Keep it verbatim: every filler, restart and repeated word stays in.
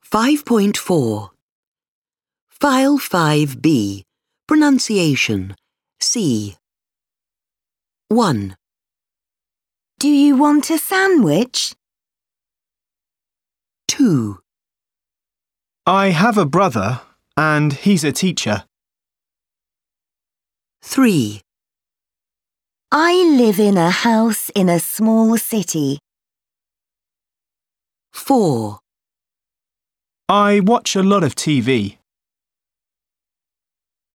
five point four. File five B. Pronunciation. C. one. Do you want a sandwich? two. I have a brother, and he's a teacher. three. I live in a house in a small city. four. I watch a lot of T V.